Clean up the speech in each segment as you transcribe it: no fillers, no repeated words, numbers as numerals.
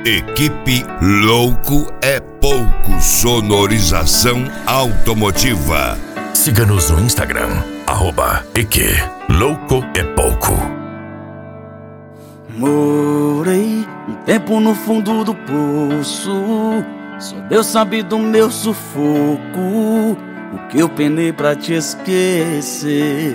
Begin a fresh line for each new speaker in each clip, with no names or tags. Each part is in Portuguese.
Equipe Louco é Pouco Sonorização Automotiva.
Siga-nos no Instagram, @EQ Louco é Pouco.
Morei um tempo no fundo do poço, só Deus sabe do meu sufoco, o que eu penei pra te esquecer.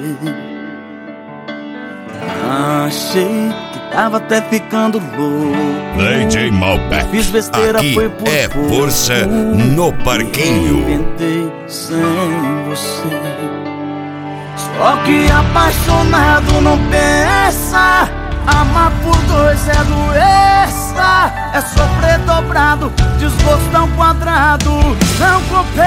Achei que tava até ficando louco,
DJ Malbec.
fiz besteira,
Aqui
foi por
é
pouco.
força no parquinho.
Inventei sem você. Só que apaixonado não pensa, amar por dois é doença, é sofrer dobrado, desgosto ao quadrado, não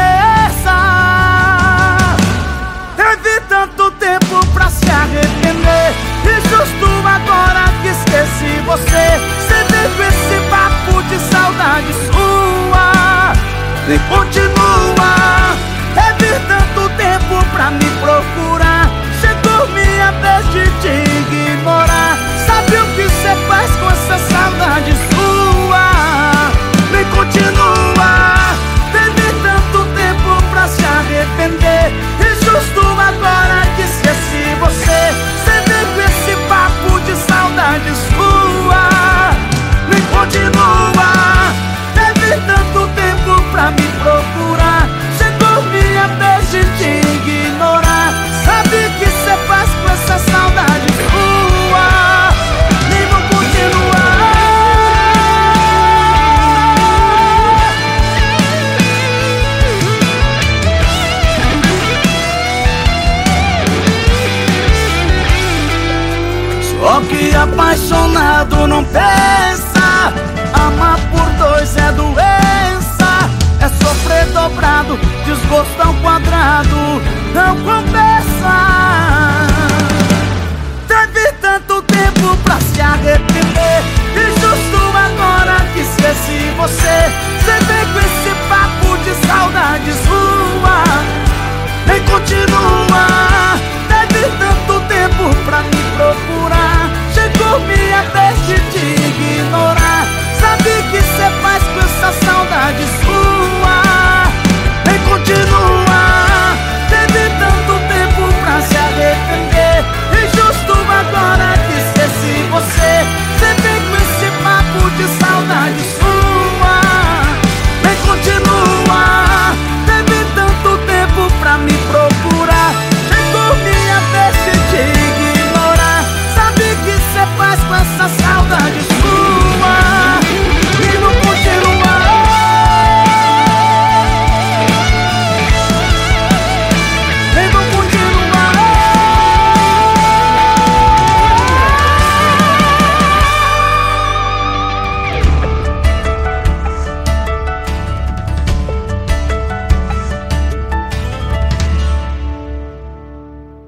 compensa. Teve tanto tempo pra se arrepender, e justo agora que esqueci você, cê vem com esse papo de saudade sua, nem continua. Teve tanto tempo pra me procurar, chegou minha vez de te ignorar. Sabe o que cê faz com essa saudade sua? Nem continua. Teve tanto tempo pra se arrepender, e justo agora que esqueci você, cê vem com esse papo de saudade sua, nem continua. Teve tanto tempo pra me procurar, chegou minha vez de te ignorar. Sabe o que cê faz com essa saudade sua? Nem vou continuar. Só que apaixonado não pensa, amar por dois é doença, é sofrer dobrado, desgosto ao quadrado, não